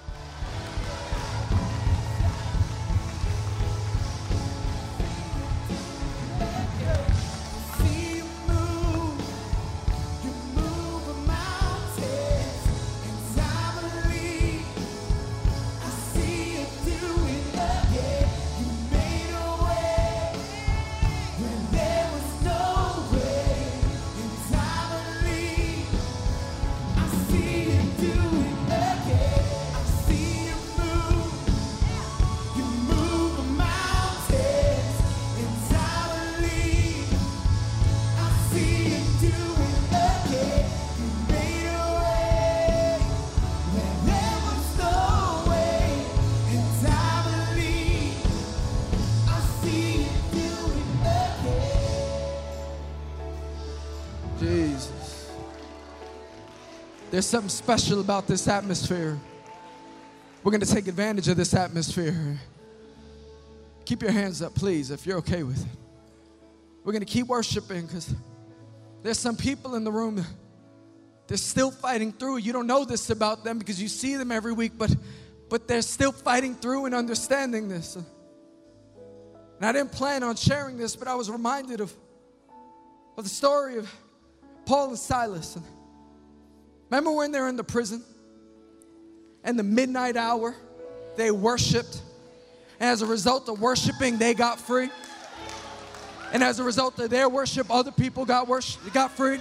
Jesus. There's something special about this atmosphere. We're going to take advantage of this atmosphere. Keep your hands up, please, if you're okay with it. We're going to keep worshiping because there's some people in the room, they're still fighting through. You don't know this about them because you see them every week, but they're still fighting through and understanding this. And I didn't plan on sharing this, but I was reminded of the story of Paul and Silas. And remember when they were in the prison? And the midnight hour, they worshiped. And as a result of worshiping, they got free. And as a result of their worship, other people got free.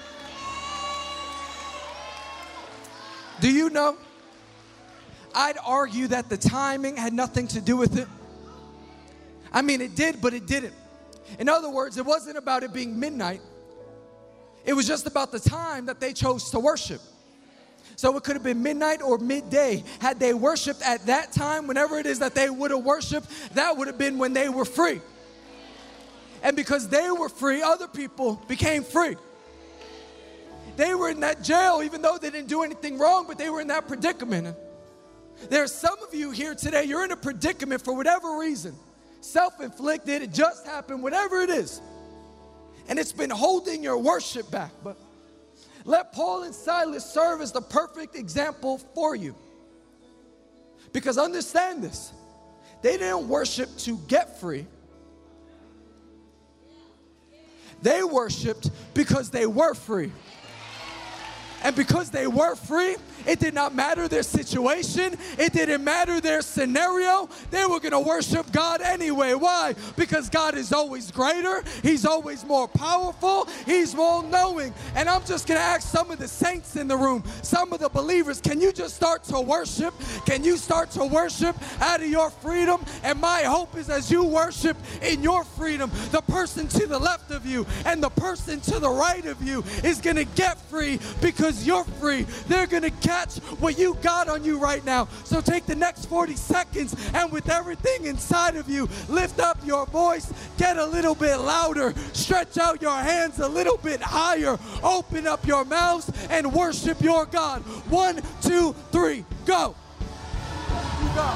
Do you know? I'd argue that the timing had nothing to do with it. I mean, it did, but it didn't. In other words, it wasn't about it being midnight. It was just about the time that they chose to worship. So it could have been midnight or midday. Had they worshiped at that time, whenever it is that they would have worshiped, that would have been when they were free. And because they were free, other people became free. They were in that jail, even though they didn't do anything wrong, but they were in that predicament. And there are some of you here today, you're in a predicament for whatever reason. Self-inflicted, it just happened, whatever it is. And it's been holding your worship back. But let Paul and Silas serve as the perfect example for you. Because understand this, they didn't worship to get free. They worshiped because they were free. And because they were free, it did not matter their situation. It didn't matter their scenario. They were going to worship God anyway. Why? Because God is always greater. He's always more powerful. He's more knowing. And I'm just going to ask some of the saints in the room, some of the believers, can you just start to worship? Can you start to worship out of your freedom? And my hope is as you worship in your freedom, the person to the left of you and the person to the right of you is going to get free because you're free. They're going to catch what you got on you right now. So take the next 40 seconds and with everything inside of you, lift up your voice, get a little bit louder, stretch out your hands a little bit higher, open up your mouths and worship your God. 1, 2, 3, go. You go.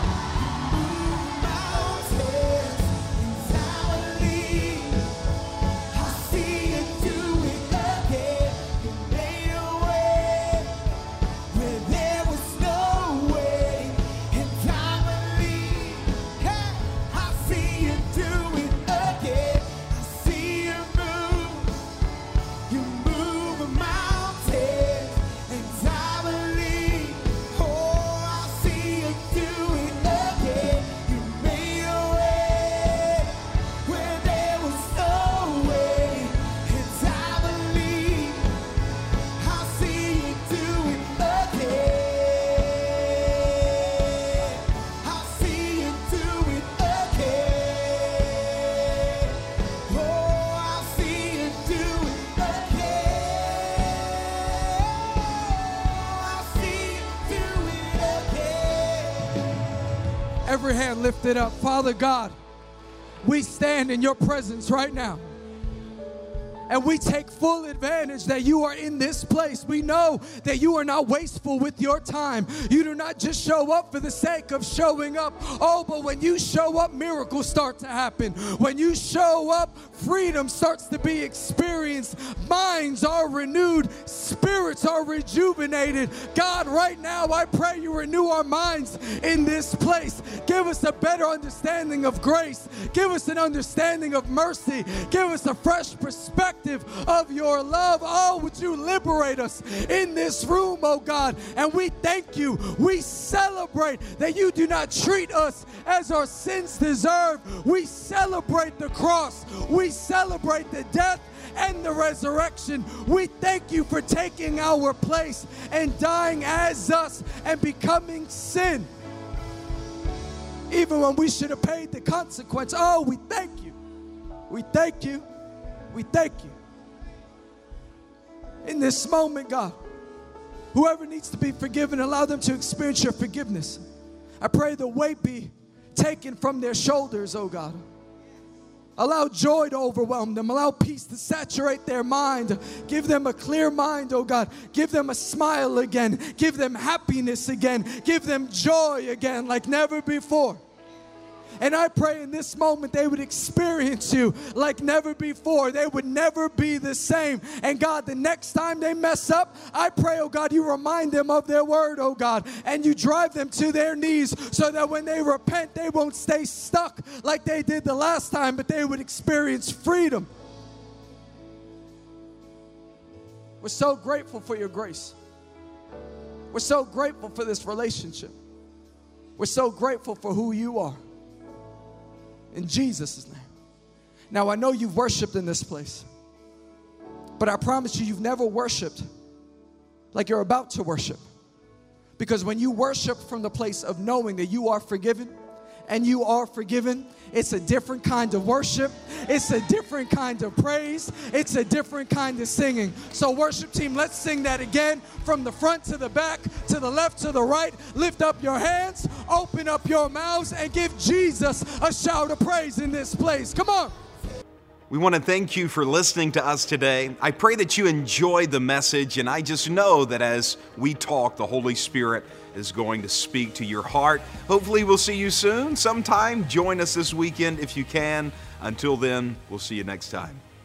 Every hand lifted up. Father God, we stand in your presence right now. And we take full advantage that you are in this place. We know that you are not wasteful with your time. You do not just show up for the sake of showing up. Oh, but when you show up, miracles start to happen. When you show up, freedom starts to be experienced. Minds are renewed. Spirits are rejuvenated. God, right now, I pray you renew our minds in this place. Give us a better understanding of grace. Give us an understanding of mercy. Give us a fresh perspective of your love. Oh, would you liberate us in this room, oh God? And we thank you. We celebrate that you do not treat us as our sins deserve. We celebrate the cross. We celebrate the death and the resurrection. We thank you for taking our place and dying as us and becoming sin, even when we should have paid the consequence. Oh, we thank you. We thank you. We thank you. In this moment, God, whoever needs to be forgiven, allow them to experience your forgiveness. I pray the weight be taken from their shoulders, oh God. Allow joy to overwhelm them. Allow peace to saturate their mind. Give them a clear mind, oh God. Give them a smile again. Give them happiness again. Give them joy again like never before. And I pray in this moment they would experience you like never before. They would never be the same. And God, the next time they mess up, I pray, oh God, you remind them of their word, oh God, and you drive them to their knees so that when they repent, they won't stay stuck like they did the last time, but they would experience freedom. We're so grateful for your grace. We're so grateful for this relationship. We're so grateful for who you are. In Jesus' name. Now, I know you've worshiped in this place, but I promise you, you've never worshiped like you're about to worship. Because when you worship from the place of knowing that you are forgiven, and you are forgiven, it's a different kind of worship. It's a different kind of praise. It's a different kind of singing. So worship team, let's sing that again from the front to the back, to the left to the right. Lift up your hands, open up your mouths, and give Jesus a shout of praise in this place. Come on. We want to thank you for listening to us today. I pray that you enjoyed the message, and I just know that as we talk, the Holy Spirit is going to speak to your heart. Hopefully we'll see you soon sometime. Join us this weekend if you can. Until then, we'll see you next time.